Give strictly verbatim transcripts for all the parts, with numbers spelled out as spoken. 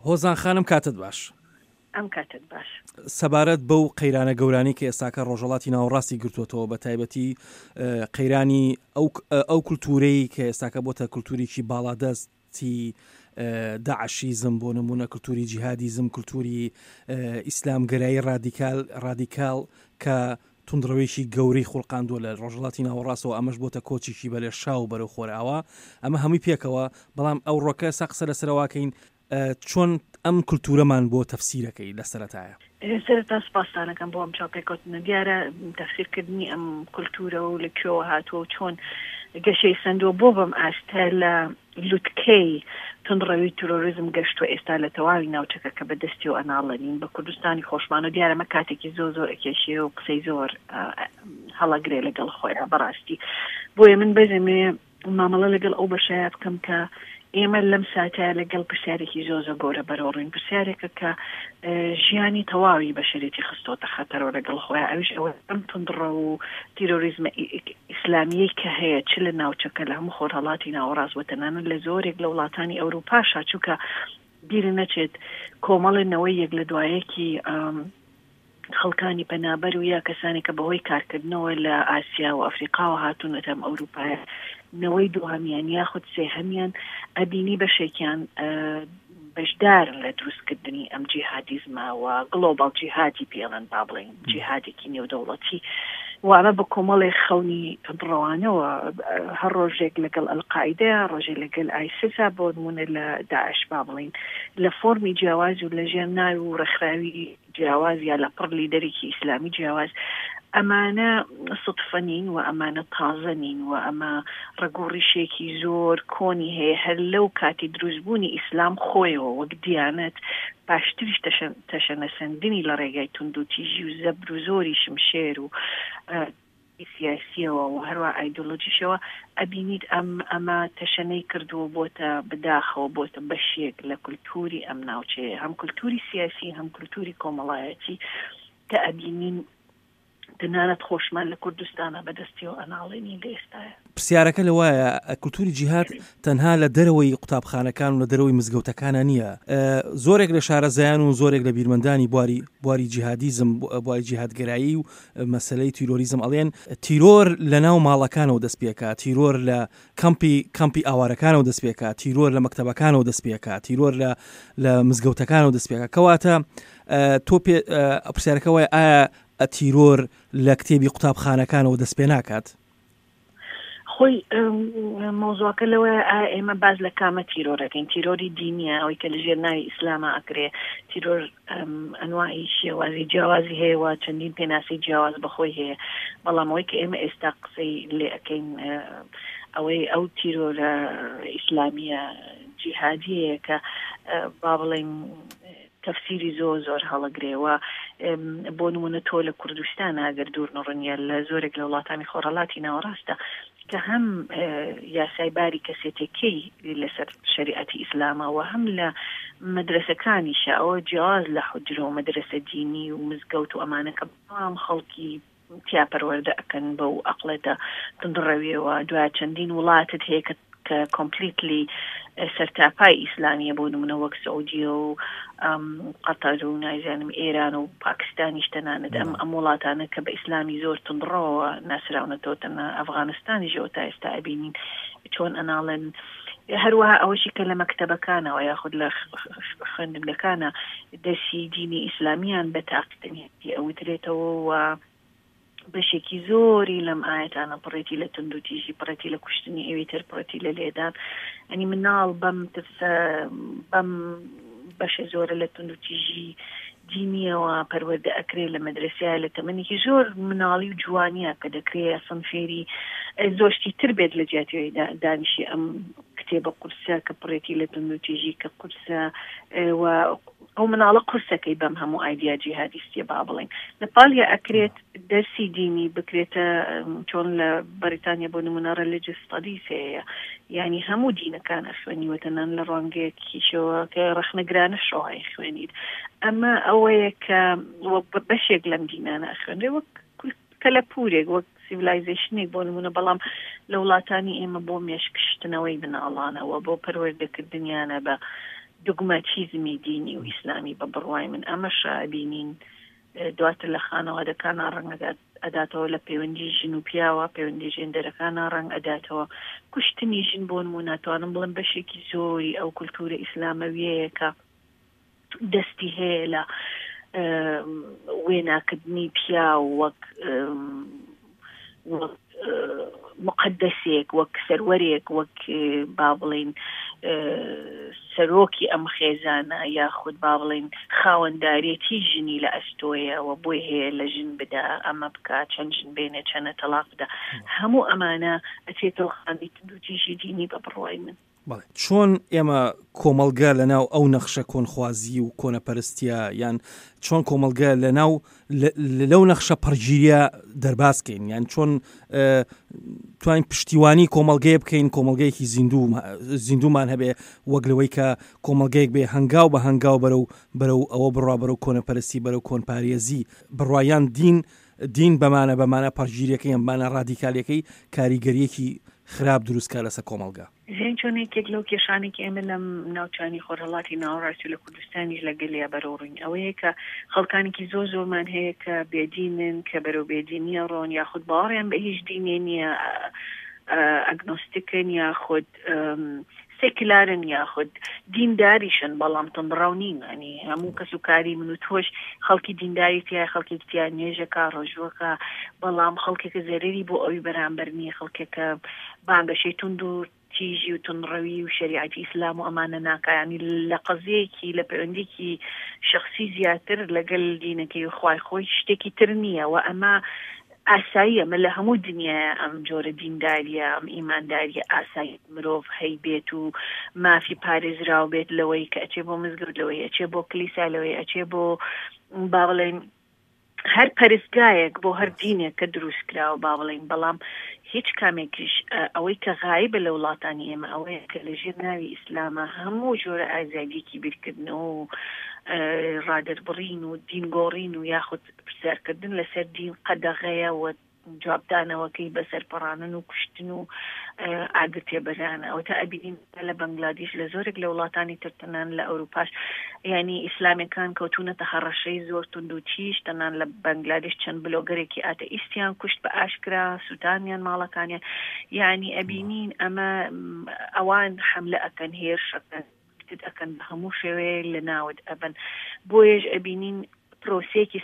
هۆزان خانم کاتت باش. ئەم کاتت باش. سەبارەت بەو قەیرانە گەورانی کە ئێستاکە ڕۆژهەڵاتی ناوەڕاستی گرتووەتەوە بە تایبەتی قەیرانی ئەو کولتورەی کە ئێستاکە بۆتە کولتوریی باڵادەستی داعشیزم بۆ نمونە کولتوری جیهادیزم کولتوری ئیسلامگەرایی ڕادیکال ڕادیکال کە توندڕەوەیشی گەورەی خوڵقاندووە لە ڕۆژهەڵاتی ناوەڕاستەوە ئەمەش بۆتە کۆچێکی بەلێ شاو بەرەو خۆراوە ئەمە هەمووی پێکەوە بەڵام ئەو ڕۆکە سا قسە لەسەرەوەکەین چۆن ئەم کولتورەمان بۆ تەفسیرەکەی لە سەرەتایە. سەرەتا سپاسانەکەم بۆ ئەم چاپێکوتنە دیارە تەفسیرکردنی ئەم کولتورە و لە کوێوە هاتووە چۆن گەشەی سندووە بۆ بەم ئاستا لە لوتکەی تندڕەوی تۆرۆریزم گەشتووە ئێستا لە تەواوی ناوچەکە کە بەدەستی و ئەناڵەنین بە کوردستانی خۆشمان و دیارەمە کاتێکی زۆر زۆر ئەکێشێ و قسەی زۆر هەڵەگرێ لەگەڵ خۆیان بەڕاستی بۆیە من بەزێمێ مامەڵە لەگەڵ ئەو بەشایە بکەم کە ئێمە لەم ساتە لەگەڵ پرسیارێکی زۆر زۆر گەورە بەرەوڕین پرسیارێکە کە ژیانی تەواوی بەشەرێتی خستۆتە خەتەرەوە لەگەڵ خۆیان ئەویش ئەوە ئەم تندڕە و تیرۆریزمە ئیسلامیەی کە هەیە چ لە ناوچەکە لە هەموو خۆرهەڵاتی ناوەڕاست وتەنانە لە زۆرێک لە وڵاتانی ئەوروپاشا چووکە بیر نەچێت کۆمەڵێنەوەی یەک لە دوایەکی خەڵکانی پەنابەر و یا کەسانی کە بەهۆی کارکردنەوە لە ئاسیا و ئەفریقا و هاتوونەتە ئەم ئەوروپایە نەوەی دووهەمیان یاخود سێهەمیان ئەبینی بەشێکیان بەشدارن لە دروستکردنی ئەم جیهادیزمە و گلۆبال جیهادی پێڵەن با بڵێن جیهادێکی نێودەوڵەتی وانە بە کۆمەڵی خەونی ڕەوانەوە هەر ڕۆژێک لەگەڵ ئەلقاعیدە ڕۆژێک لەگەڵ ئایسیسا بۆ نمونە لە داعش با بڵێن لە فۆرمی جیاواز و لە ژێر ناوی و ڕێکخراوی جیاواز یا لە پڕ لیدەرێکی ئیسلامی جیاواز ئەمانە سوتفەنین و ئەمانە تازەنین و ئەمە ڕگوڕیشێکی زۆر کۆنی هەیە هەر لەو کاتی دروستبوونی ئیسلام خۆیەوە وەک دیانەت باشتریش تەشەنەسەندنی لە ڕێگای توندوتیژی و زەبر و زۆری شمشێر و سیاسیەوە و هەروە ئایدۆلۆجیشەوە ئەبینیت ئەم ئەمە تەشەنەی کردووە بۆتە بداخەوە بۆتە بەشێک لە کولتوری ئەم ناوچەیە هەم کولتوری سیاسی هەم کولتوری کۆمەڵایەتی کە ئەبینین تەنانەت خۆشمان لە کوردستانە بەدەستی و ئەناڵێنی لە ئێستاە. پرسیارەکە لەوایە کولتوری جیهاد تەنها لە دەرەوەی قوتابخانەکان و لە دەرەوەی مزگەوتەکانە نییە زۆرێک لە شارەزایان و زۆرێک لە بیرمەندانی بواری بواری جیهادیزم بواری جیهادگەرایی و مەسەلەی تیرۆریزم ئەڵێن تیرۆر لە ناو ماڵەکانەوە دەست پێکات تیرۆر لە کەمپی کەمپی ئاوارەکانەوە دەست پێکات تیرۆر لە مەکتەبەکانەوە دەست پێکات تیرۆر لە لە مزگەوتەکانەوە دەست پێکات کەواتە تۆ پرسیارەکەوەی ئایا ئەتیرۆر لە کتێبی قوتابخانەکانەوە دەست پێ ناکات؟ خۆی مۆزوعەکە لەوە ئێمە باز لە کامە تیرۆرەکەین تیرۆری دینیە ئەوەی کە لە ژێر ناوی ئیسلامە ئەکرێ تیرۆر ئەنواعی شێوازی جیاوازی هەیە و چەندین پێناسی جیاواز بەخۆی هەیە بەڵام ئەوەی کە ئێمە ئێستا قسەی لێ ئەەکەین ئەوەی ئەو تیرۆرە ئیسلامیە جیهادیەیە کە با بڵێن تەفسیری زۆر زۆر هەڵەگرێەوە بۆ نمونە تۆ لە کوردستان ئەگەر دوور نڕنیە لە زۆرێک لە وڵاتانی خۆرهەڵاتی ناوەڕاستە کە هەم یاسای باری کەسێتێکەی لەسەر شریعەتی ئیسلامەوە هەم لە مەدرسەکانیشە ئەوە جیاواز لە حوجرە و مەدرسە دینی و مزگەوت و ئەمانە کە بەڵام خەڵکی تیاپەروەردە ئەکەن بە و ئەقڵێتە تندڕەویەوە دوای چەندین وڵاتت هەیە کە کۆمپلیتلی سەرتاپای ئیسلامیە بۆ نمونە وەک سعودیە و قەتەر و نازانم ئێران و پاکستانیش تەنانەت ئەم ئەم وڵاتانە کە بە ئیسلامی زۆر تندڕەوە ناسراونەتەوە تەنە ئەفغانستانیشەوە تا ئێستا ئەبینین چۆن ئەناڵێن هەروەها ئەوەشی کە لە مەکتەبەکانەوە یاخود لە خوێندنگەکانە دەرسی دینی ئیسلامیان بە تاقیتنیەتی ئەوترێتەوە و بەشێکی زۆری لەم ئاەتانە پڕێتی لە تندوتیژی پڕەتی لە کوشتنی ئەوی تر پڕەتی لە لێدان ئەنی مناڵ بەم بەم بەشە زۆرە لە تندوتیژی دینیەوە پەروەردە ئەکرێ لە مەدرسەیە لە تەمەنێکی زۆر مناڵی و جوانیە کە دەکرێت سنفێری زۆشتی تر بێت لە جیاتیۆی دانیشی ئەم کتێبە قورسە کە پڕێتی لە تندوتیژی کە قورسە و ئەو مناڵە قورسەکەی بەم هەموو ئایدیا جیهادیستیە با بڵێن نەپالیا ئەکرێت دەرسی دینی بکرێتە چۆن لە بەریتانیا بۆ نمونە ریلیجیس ستادیز هەیە یعنی هەموو دینەکان ئەخوێنیوە تەنان لە ڕەنگەیەکیشەوە کە ڕەخنەگرانە شۆهای خوێنیت ئەمە ئەوەیە کە بەشێک لەم دینانە ئەخوێنرێ وەک کەلەپورێک وەک سیڤیلایزیشنێک بۆ نمونە بەڵام لە وڵاتانی ئێمە بۆ مێشکشتنەوەی بناڵانەوە بۆ پەروەردەکردنیانە بە دوگماتیزمی دینی و ئیسلامی بە بڕوای من ئەمەش بینین دواتر لە خانەوادەکانە ڕەنگەدات ئەداتەوە لە پەیوەندی ژن و پیاوە پەیوەندی ژێندەرەکانە ڕەنگ ئەداتەوە کوشتنی ژن بۆ نمونەتوانم بڵم بەشێکی زۆری ئەو کولتورە ئیسلامەویەیە کە دەستی هەیە لە وێناکردنی پیا وەک وەک مقدسێک وەک سەروەرێک وەک با بڵین سەرۆکی ئەم خێزانە یاخود با بڵین خاوەندارێتی ژنی لە ئەستۆیەوە بۆی هەیە لە ژن بدا ئەمە بکە چەند ژن بێنێ چەنە تەلاق بدا هەموو ئەمانە ئەچێتەوە خاندی دوتیژی دینی بە بڕوای من. چۆن ئێمە کۆمەلگا لەناو ئەو نەخشە کۆنخوازی و کۆنەپەرستیە یان چۆن کۆمەلگا لەناو لەو نەخشە پەرگیریە دەرباسکەین یان چۆن توانین پشتیوانی کۆمەلگەیە بکەین کۆمەلگەیەکی زیندوو زیندومان هەبێ وەک لەوەی کە کۆمەلگەیەک بێ هەنگاو بە هەنگاو بەرەو بەرەو ئەوە بڕوا بەرەو کۆنەپەرستی بەرەو کۆنپارێزی بڕوایان دین دین بەمانە بەمانە پەرگیریەکەی ئەم بانە ڕادیکالەکەی کاریگەریەکی خراپ دروستکە لەسەر کۆمەلگا. زین چۆنێکێک لەو کێشانێکی ئێمە لەم ناوچانی خۆرهەڵاتی ناوەڕاستی لە کوردستانیش لەگەلیا بەرەوڕین ئەوەیە کە خەڵکانێکی زۆر زۆرمان هەیە کە بێدینن کە بەرەو بێدینیە ڕۆن یاخود باوەڕیان بە هیچ دینێ نییە ئەگنۆستیکن یاخود سێکولارن یاخود دینداریشن بەڵام تەندڕاو نین ئەنی هەموو کەس و کاری من و تۆش خەڵکی دینداری تیا خەڵکێکتیان نوێژەکە ڕۆژوەکە بەڵام خەڵکێکە زەرری بۆ ئەوی بەرامبەر نییە خەڵکێکە بانگەشەی تونند و تیژی و تونڕەوی و شریعەتی ئیسلام و ئەمانە ناکایانی لە قەزەیەکی لە پەیوەندێکی شخصی زیاتر لەگەڵ دینەکەی خوای خۆی شتێکی تر نییە و ئەمە ئاسایی ئەمە لە هەموو دنیای ئەم جۆرە دینداریە ئەم ئیمانداریە ئاسایی مرۆڤ هەی بێت و مافی پارێزراو بێت لەوەی کە ئەچێ بۆ مزگەوت لەوەی ئەچێ بۆ کلیسا لەوەی ئەچێ بۆ با بڵێن هەر پەرستگایەک بۆ هەر دینێک کە دروست کراوە با بڵێن بەڵام هیچ کامێکیش ئەوەی کە غایبە لە وڵاتانی ئێمە ئەوەیە کە لەژێر ناوی ئیسلامە هەموو جۆرە ئازادیەکی بیرکردنەوە و ڕادەربڕین و دینگۆڕین و یاخود پرسیارکردن لەسەر دین قەدەغەیە و جوابدانەوەکەی بەسەر پەڕانن و کوشتن و ئاگرتێبەرانە ئەو تا ئەبینین لە بەنگلادیش لە زۆرێک لە وڵاتانی ترتەنان لە ئەوروپاش ینی ئیسلامیەکان کەوتونەتە هەڕەشەی زۆر تند و تیژ تەنان لە بەنگلادیش چەند بلۆگەرێکی ئاتەئیستیان کوشت بە ئاشکرا سوودانیان ماڵەکانیان یعنی ئەبینین ئەمە ئەوان حەملە ئەکەن هێرشەکەن ئەکەن بە هەموو شێوەیە لە ناوت ئەبن بۆیەش ئەبینین پرۆسێکی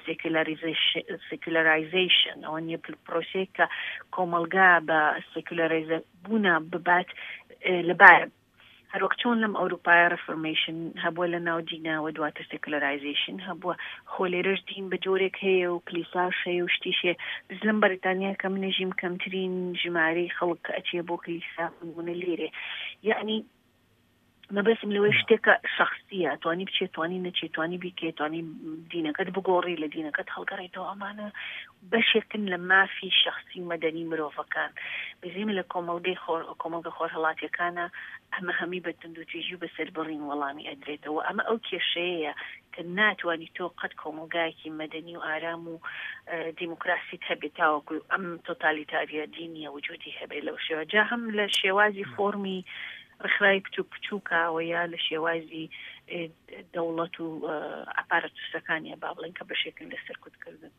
سێکولارایزیشن ئەوە نیە پرۆسێک کە کۆمەلگا بە سێکولارایزە بوونا ببات لەبایە هەروەک چۆن لەم ئەوروپای ڕفۆرمیشن هەبووە لە ناو دیناوە دواتر سێکولارایزیشن هەبووە خۆ لێرەش دین بە جۆرێک هەیە و کلیساش هەیە و شتیشێ بز لەم بەریتانیا کە منەژیم کەمترین ژمارەی خەڵک کە ئەچێ بۆ کلیسا بوونە لێرێ یعنی مەبەسم لەوەی شتێکە شخصیە توانی بچێت توانی نەچێت توانی بیکێت توانی دینەکەت بگۆڕی لە دینەکەت هەڵگەڕێتەوە ئەمانە بەشێکن لە مافی شخصی مەدەنی مرۆڤەکان بزیمە لە کۆمەلگەی خۆر کۆمەلگە خۆرهەڵاتیەکانە ئەمە هەمی بە تندوتیژی و بەسەر بڕین وەڵامی ئەدرێتەوە ئەمە ئەو کێشەیە کە ناتوانی تۆ قەت کۆمەلگایەکی مەدەنی و ئارام و دیموکراسیت هەبێت تاوەکو ئەم تۆتالیتاریە دینیە وجودی هەبێت لەو شێوە جا هەم لە شێوازی فۆرمی ڕخرای بچوو بچووکەوە یا لە شێوازی دەوڵەت و ئاپارەتوسەکانیە با بڵێن کە بەشێکن لە سەرکوتکردن.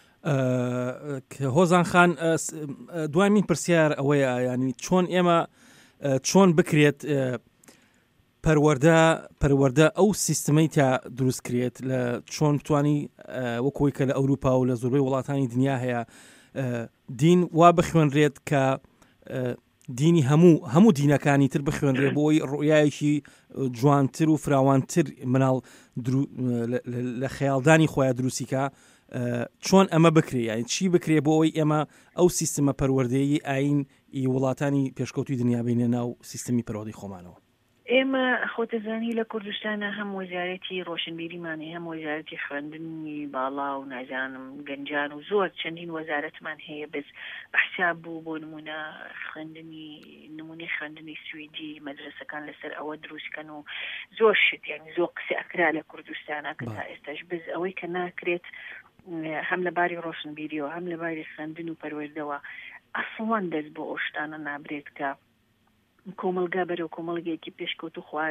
هۆزان خان دوای من پرسیار ئەوەیە ینی چۆن ئێمە چۆن بکرێت پەروەردە پەروەردە ئەو سیستەمەی تا دروست کرێت لە چۆن بتوانی وەکۆی کە لە ئەوروپا و لە زۆربەی وڵاتانی دنیا هەیە دین وا بخوێنرێت کە دینی هەموو هەموو دینەکانی تر بخوێنرێ بۆی ڕویایەکی جوانتر و فراوانتر مناڵ لە خەیاڵدانی خۆیان دروستیکە چۆن ئەمە بکرێ یانی چی بکرێ بۆ ئەوەی ئێمە ئەو سیستەمە پەروەردەیی ئاین ئی وڵاتانی پێشکەوتوی دنیا بینێ ناو سیستەمی پەروەردەی خۆمانەوە. ئێمە خۆتەزانی لە کوردستانە هەم وەزارەتی ڕۆشنبیریمانی هەم وەزارەتی خوێندنی باڵا و نازانم گەنجان و زۆر چەندین وەزارەتمان هەیە بەس بەحساب بوو بۆ نمونە خوێندنی نمونەی خوێندنی سویدی مەدرسەکان لەسەر ئەوە دروستکەن و زۆر شت یعنی زۆر قسە ئەکرا لە کوردستانە کە تا ئێستاش بز ئەوەی کە ناکرێت هەم لە باری ڕۆشنبیریەوە هەم لە باری خوێندن و پەروەردەوە ئەسڵان دەست بۆ ئەو شتانە نابرێت کە کۆمەلگا بەرەو کۆمەڵگەیەکی پێشکەوت و خواز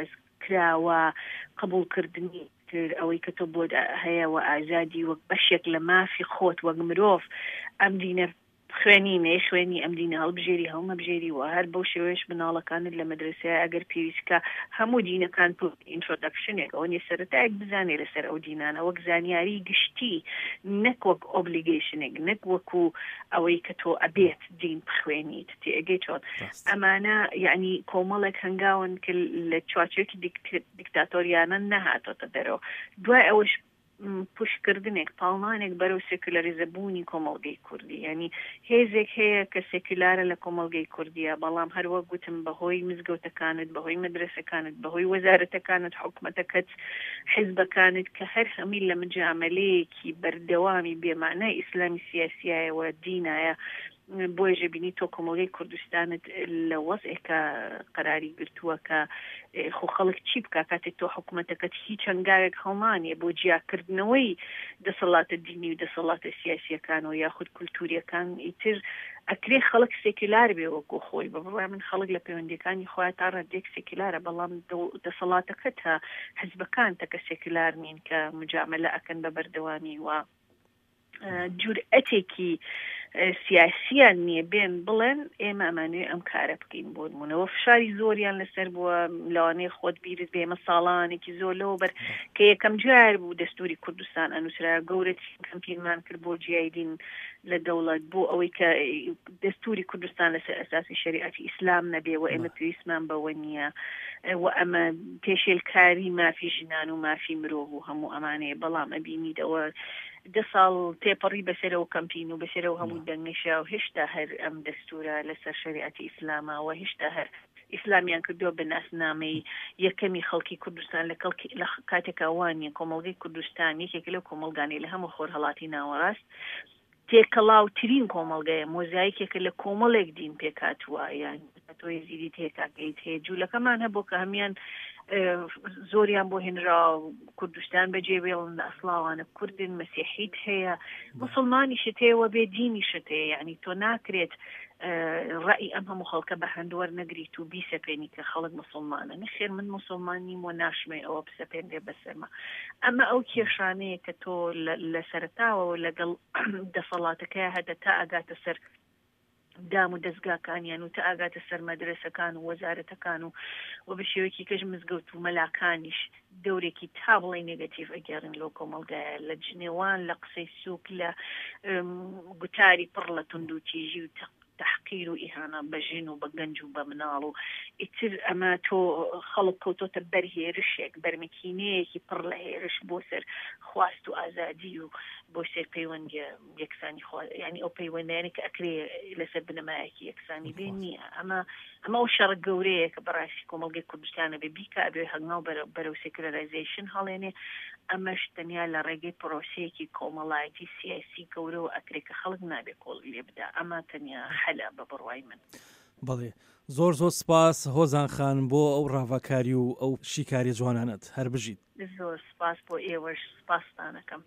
کراوە قبولکردنی تر ئەوەی کە تۆ بۆ هەیەوە ئازادی وەک بەشێک لە مافی خۆت وەک مرۆڤ ئەم دینە خوێنینێ خوێنی ئەم دینە هەڵبژێری هەڵمە بژێری وە هەر بەو شێوەیەش مناڵەکانت لە مەدرسەیە ئەگەر پێویستکە هەموو دینەکان ئینترۆدەکشنێک ئەوە نیە سەرەتایەک بزانێ لەسەر ئەو دینانە وەک زانیاری گشتی نەک وەک ئۆبلیگەیشنێک نەک وەکو ئەوەی کە تۆ ئەبێت دین بخوێنیت تێگەی چۆن ئەمانە یعنی کۆمەڵێک هەنگاون کە لە چوارچێکی دیکتاتۆریانە نەهاتۆتە دەرەوە دوای ئەوەش پشکردنێک پاڵمانێک بەرەو سێکولەریزەبوونی کۆمەڵگەی کوردی یعنی هێزێک هەیە کە سێکولارە لە کۆمەڵگەی کوردیە بەڵام هەروە گوتم بەهۆی مزگەوتەکانت بەهۆی مەدرسەکانت بەهۆی وەزارەتەکانت حکومەتەکەت حیزبەکانت کە هەر هەمی لە مجاملەیەکی بەردەوامی بێمانای ئیسلامی سیاسیایەوە دینایە بۆیژە بینی تۆ کۆمەڵگەی کوردستانت لە وەزعێکە قەراری گرتووە کە خۆ خەڵک چی بکە کاتێک تۆ حکوومەتەکەت هیچ هەنگاوێک هەڵمانێ بۆ جیاکردنەوەی دەسەڵاتە دینی و دەسەڵاتە سیاسیەکانەوە یاخود کولتوریەکان ئیتر ئەکرێ خەڵک سێکولار بێ وەکو خۆی بەڕای من خەڵک لە پەیوەندیەکانی خۆیان تا ڕادێک سێکولارە بەڵام دەسەڵاتەکەت هە حیزبەکان تەکە سێکولار نین کە مجاملە ئەکەن بە بەردەوامی وە جورئەتێکی سیاسیان نییە بێن بڵێن ئێمە ئەمانوێ ئەم کارە بکەین بۆ نمونەوە فشاری زۆریان لەسەر بووە لەوانەیە خۆت بیرت بێمە ساڵانێکی زۆر لەوە بەر کە یەکەم جار بوو دەستوری کوردستان ئەنووسرا گەورەتی کەمپینمان کرد بۆ جیایدین لە دەوڵەت بۆ ئەوەی کە دەستوری کوردستان لەسەر ئەساسی شریعەتی ئیسلام نەبێ و ئێمە پێویستمان بەوە نییە و ئەمە پێشێلکاری مافی ژنان و مافی مرۆڤ و هەموو ئەمانەیە بەڵام ئەبینیدەوە دە ساڵ تێپەڕی بەسەرەوە کەمپین و بەسەرەوە هەموو دەنگشا و هێشتا هەر ئەم دەستورە لەسەر شریعەتی ئیسلامە و هێشتا هەر ئیسلامیان کردووە بە ناسنامەی یەکەمی خەڵکی کوردستان لە لە کاتێکا وانیە کۆمەڵگەی کوردستان یەکێک لەو کۆمەڵگانی لە هەموو خۆر هەڵاتی ناوەڕاست تێکەڵاوترین کۆمەڵگەیە مۆزاییکێکە لە کۆمەڵێک دین پێکاتوە یان تۆی زیری تێکاگەیت هەیە جوولەکەمان هەبوو کە هەمیان زۆریان بۆ هێنرا کوردستان بەجێ بێڵن ئەسڵاوانە کوردن مەسیحیت هەیە مسلمانیشت هەیەوە بێ دینیشت هەیە یعنی تۆ ناکرێت ڕای ئەم هەموو خەڵکە بە هەندوەر نەگریت و بیسەپێنی کە خەڵک مسلمانە نەخێر من مسلمانیم و ناشمێ ئەوە بسەپێنرێ بەسەرمە ئەمە ئەو کێشانەیە کە تۆ لە سەرەتاوە لەگەڵ دەسەڵاتەکەی هەدە تا ئاگاتە سەر دام و دەستگاکانیان و تا ئاگاتە سەر مەدرسەکان و وەزارەتەکان و و بە شێوەیەکی کەژ مزگەوت و مەلاکانیش دەورێکی تا بڵێ نێگەتیڤ ئەگەڕن لەو کۆمەڵگایە لە جنێوان لە قسەی سووک لە گوتاری پڕ لە تونند و تیژی و تحقیر و ئیهانە بە ژن و بە گەنج و بە مناڵ و ئیتر ئەمە تۆ خەڵک کەوتۆتە بەرهێرشێک بەرمکینەیەکی پڕ لە هێرش بۆ سەر خواست و ئازادی و بۆ سەر پەیوەندی یەکسانی ینی ئەو پەیوەندیانە کە ئەکرێ لەسەر بنەمایەکی یەکسانی بێ نییە ئەمە ئەمە ئەو شەڕ گەورەیە کە بەڕاستی کۆمەڵگەی کوردستانە بێ بیکە ئەبێ هەنگاو بەرەو سێکولەرایزیشن هەڵێنێ ئەمەش تەنیا لە ڕێگەی پرۆسەیەکی کۆمەڵایەتی سیاسی گەورە و ئەکرێ کە خەڵک نابێ کۆڵی لێ بدا ئەمە تەنیا حەلە بە بڕوای من بەڵێ زۆر زۆر سپاس هۆزان خان بۆ ئەو ڕاوەکاری و ئەو شیکاری جوانانت هەر بژیت زۆر سپاس بۆ ئێوەش سپاستانەکەم